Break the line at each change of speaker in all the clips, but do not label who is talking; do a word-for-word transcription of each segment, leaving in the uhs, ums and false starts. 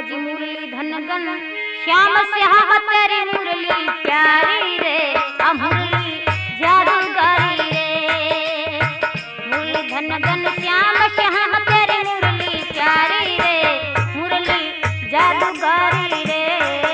जी मुरली धनगन श्याम श्याम तेरी मुरली प्यारी रे, आ मुरली जादूगारी रे। मुरली धनगन श्याम श्याम तेरी मुरली प्यारी रे, मुरली जादूगारी रे।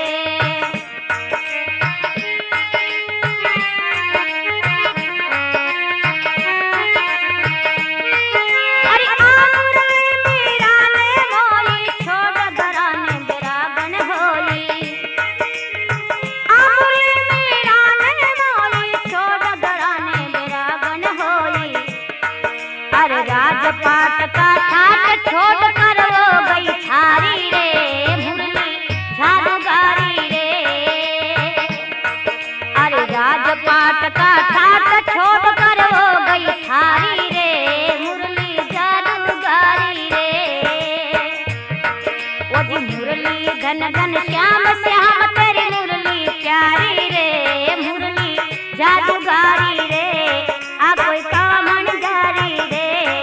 राजपाट का ठाट छोड़ कर वो गई थारी रे, मुरली जादूगारी रे। अरे राजपाट का ठाट छोड़ कर वो गई थारी रे, मुरली जादूगारी रे। वो जी मुरली धनगन श्याम श्याम तेरी मुरली प्यारी रे, मुरली जादूगारी रे। आ कोई कामन गारी रे।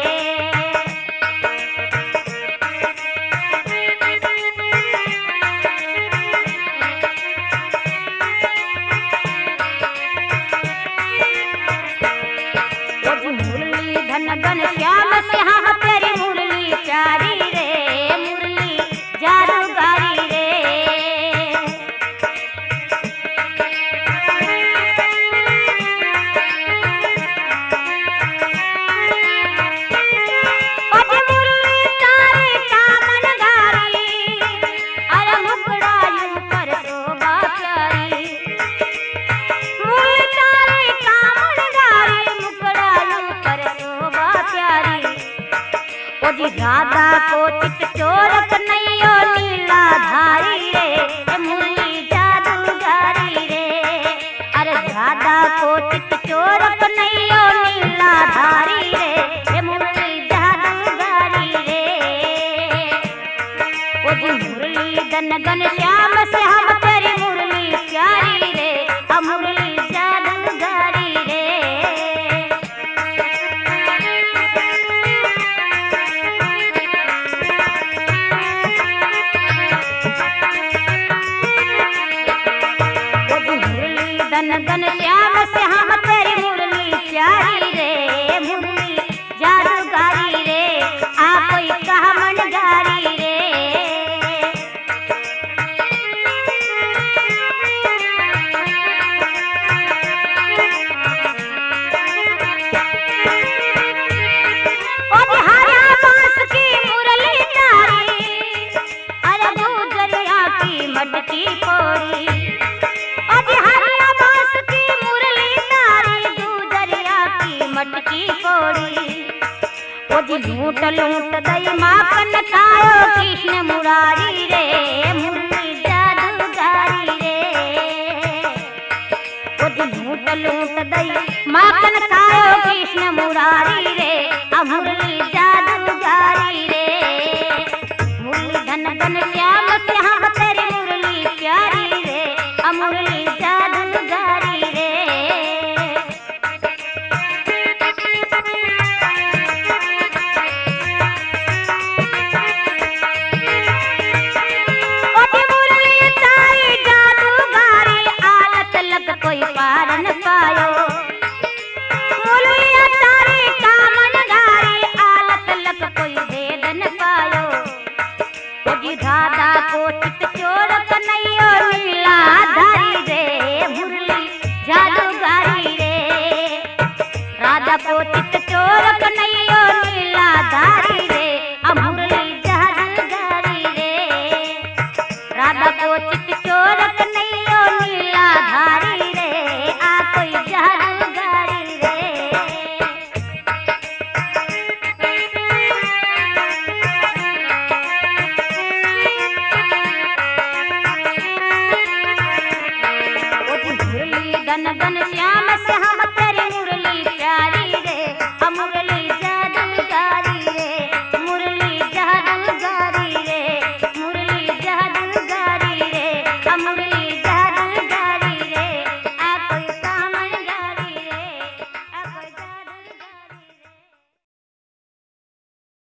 धनगन श्याम श्याम तेरी मुरली प्यारी रे, मुरली जादूगारी रे। अरे मुरली तारी कामन गारी, अरे मुकड़ा यूं पर शोभा प्यारी। मुरली तारी कामन गारी, मुकड़ा यूं पर शोभा प्यारी। ओ जी राधा को चित चोरक नैयो नीला धारी रे, ए मुरली जादूगारी रे। अरे राधा को चित चोरक नैयो नीला धारी रे, ए मुरली जादूगारी रे। ओ जी मुरली धनगन श्याम श्याम तेरी मुरली प्यारी रे, आ मुरली जादूगारी रे। धनगन श्याम श्याम तेरी मुरली प्यारी रे, मुरली जादूगारी रे। आ कोई कामन गारी रे। ओ हरा बांस की मुरली तारी, अरे गुजरिया की मटकी फोड़ी। मटकी फोड़ी। ओ जी लूट लूट दई माखन खायो कृष्ण मुरारी रे, मुरली जादूगारी रे। ओ जी लूट लूट दई माखन खायो कृष्ण मुरारी रे, आ मुरली जादूगारी रे। मुरली धनगन श्याम श्याम तेरी मुरली प्यारी रे, आ मुरली जादूगारी रे। कोई पार न पायो, मुरलिया तारी कामन गारी, आलत लग कोई भेद न पायो। ओ जी राधा को चित चोरक नैयो नीला धारी रे, मुरली जादूगारी रे। राधा को चित